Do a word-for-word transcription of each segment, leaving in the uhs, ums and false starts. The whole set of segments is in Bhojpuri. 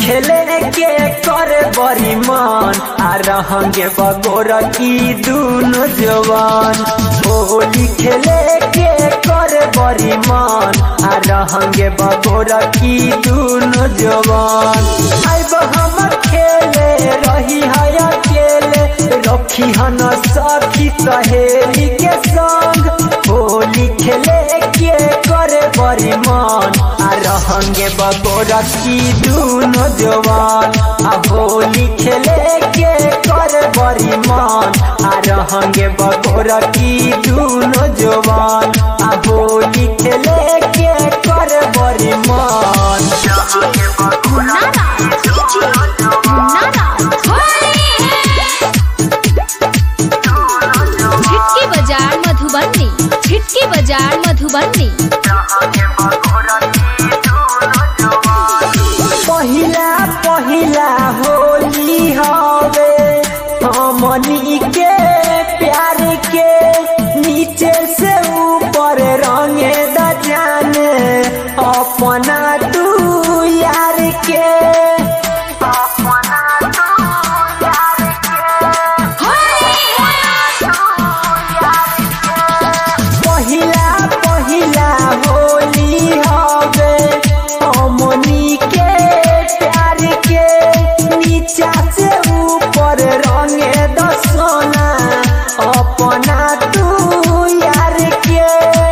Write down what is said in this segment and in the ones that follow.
खेले के कर बड़ी मन आ रहंगे बगोर की दूनो जवान। होली खेले के कर बड़ी मन आ रहंगे बगोर की दूनो जवान। आइब हम खेले रही है अकेले रखी हन सखी सहेली के संग। होली खेले के करे बड़ी मन आ रहंगे बगोर की दूनो जवान। आ होली खेले के करे बड़ी मन आ रहंगे बगोर की दूनो जवान। आ होली खेले के करे बड़ी मन। छिटकी बाजार मधुबनी, छिटकी बाजार मधुबनी। पहिला पहिला होली हवे हमनी के प्यार के नीचे से ऊपर रंगे द जाने अपना तू यार के। पहिला पहिला होली हवे हमनी के प्यार के नीचा से ऊपर रंगे द सोना अपना तू यार के।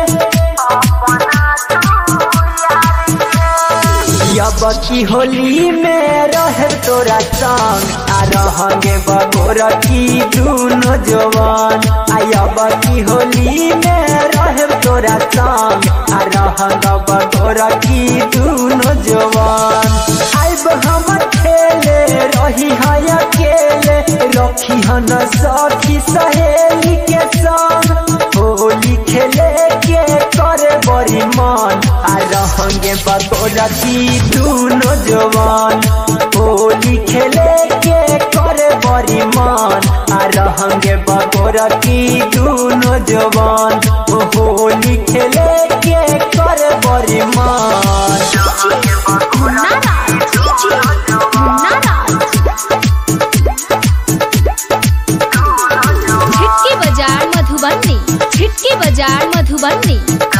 अब की होली में रहे तोरा संग आ रहंगे बगोर की दूनो जवान। अब की होली में रहे तोरा संग आ रहंगे बगोर की दूनो जवान। आइब हम खेले रही है अकेले रखी हन सखी सहेली के संग। होली खेले के करे बड़ी मन आ रहंगे बगोर की दूनो जवान। होली खेले के करे बड़ी मन आ रहंगे बगोर की दूनो जवान। होली खेले के करे बड़ी मन। छिटकी बाजार मधुबनी, छिटकी बाजार मधुबनी।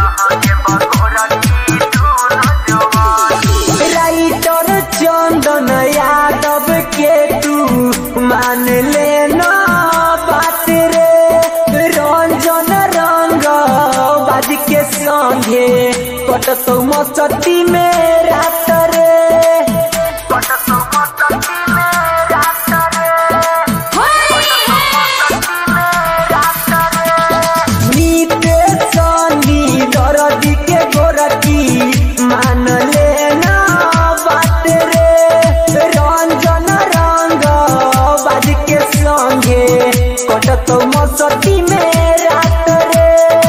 राइटर चंदन यादव के तू मान लेना बात रे। रंजन रंग बाज के संगे कटतो मस्ती में रात रे। नीते सनी दर्द के गोरकी मान लेना बात रे। रंजन रंग बाज के संगे कटतो मस्ती में रात रे।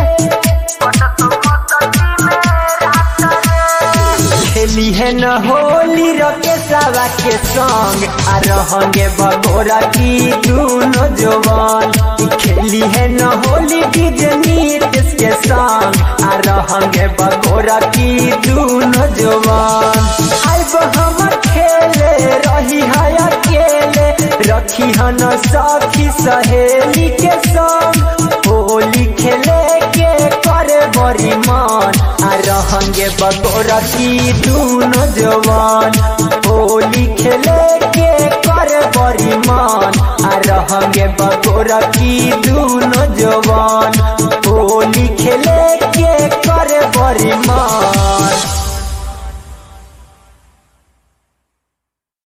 खेली है न होली रकेशवा के संग आ रहंगे बगोर की दूनो जवान। खेली है न होली नीतीश के संग आ रहंगे बगोर की दूनो जवान। आइब हम खेले रही है अकेले रखी हन सखी सहेली के संग। होली खेले के करे बड़ी मन आ रहंगे बगोर की दूनो जवान। होली खेले के करे बड़ी मन आ रहंगे बगोर की दूनो जवान। होली खेले